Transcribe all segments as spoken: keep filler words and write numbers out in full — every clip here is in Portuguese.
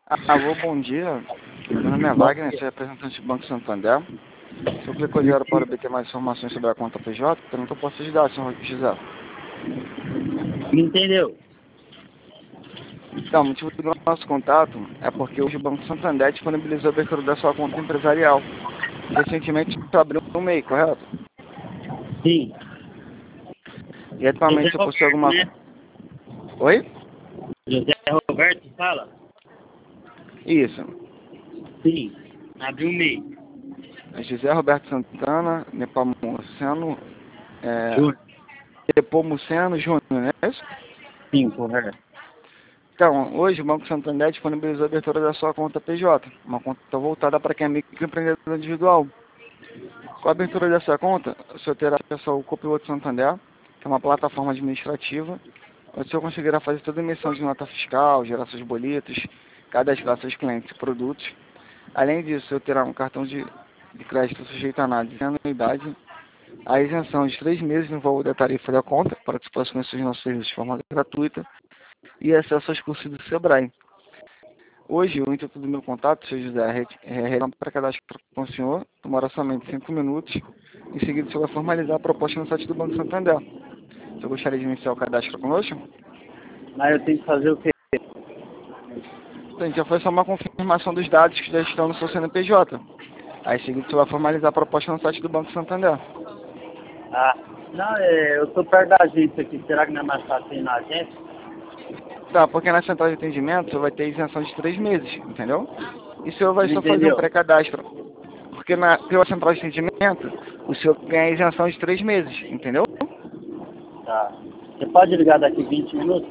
Alô, bom dia. Meu nome é Wagner, sou representante do Banco Santander. O senhor clicou zero para obter mais informações sobre a conta P J? Pergunta, eu posso ajudar, senhor José. Não entendeu? Então, o motivo do nosso contato é porque hoje o Banco Santander disponibilizou a abertura da sua conta empresarial. Recentemente, você abriu um M E I, correto? Sim. E atualmente José você possui Roberto, alguma... né? Oi? José Roberto, fala? Isso. Sim. Abriu o meio. É José Roberto Santana, Nepomuceno, é, Júnior. Nepomuceno Júnior, não é isso? Sim, correto. Então, hoje o Banco Santander disponibilizou a abertura da sua conta P J, uma conta voltada para quem é microempreendedor individual. Com a abertura dessa conta, o senhor terá acesso ao Copiloto Santander, que é uma plataforma administrativa, onde o senhor conseguirá fazer toda a emissão de nota fiscal, gerar seus boletos, cadastrar seus clientes e produtos. Além disso, o senhor terá um cartão de, de crédito sujeito a análise e anuidade, a isenção de três meses no valor da tarifa da conta, para que você possa conhecer os nossos serviços de forma gratuita, e acesso aos cursos do Sebrae. Hoje, o intuito do meu contato, senhor José, é realizar para cadastro com o senhor, demora somente cinco minutos. Em seguida, o senhor vai formalizar a proposta no site do Banco Santander. O senhor gostaria de iniciar o cadastro conosco? Mas eu tenho que fazer o quê? Então, já foi só uma confirmação dos dados que já estão no seu C N P J. Aí, em seguida, o senhor vai formalizar a proposta no site do Banco Santander. Ah, não, é, eu tô perto da agência aqui. Será que não é mais fácil ir na agência? Tá, porque na central de atendimento, o senhor vai ter isenção de três meses, entendeu? E o senhor vai Não só fazer um entendeu? pré-cadastro. Porque na, pela central de atendimento, o senhor ganha isenção de três meses, entendeu? Tá. Você pode ligar daqui vinte minutos?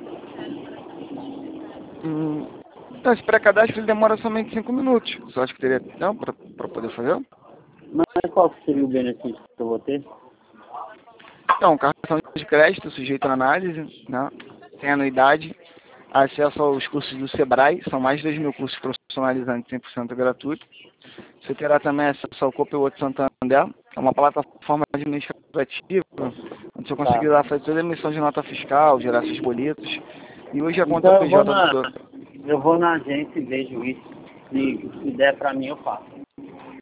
Hum, então, esse pré-cadastro ele demora somente cinco minutos. Você acha que teria tempo para poder fazer? Mas qual que seria o benefício que eu vou ter? Então, cartão de crédito sujeito à análise, né? Tem anuidade, acesso aos cursos do Sebrae, são mais de dois mil cursos profissionalizantes cem por cento gratuito. Você terá também acesso ao Copiloto Santander, é uma plataforma administrativa, onde você Tá. conseguirá fazer toda a emissão de nota fiscal, gerar seus boletos. E hoje a conta Então eu vou P J do na, senhor... eu vou na agência e vejo isso. Se, se der pra mim, eu faço.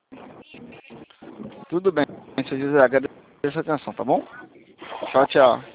Tudo bem, senhor José, agradeço a atenção, tá bom? Tchau, tchau.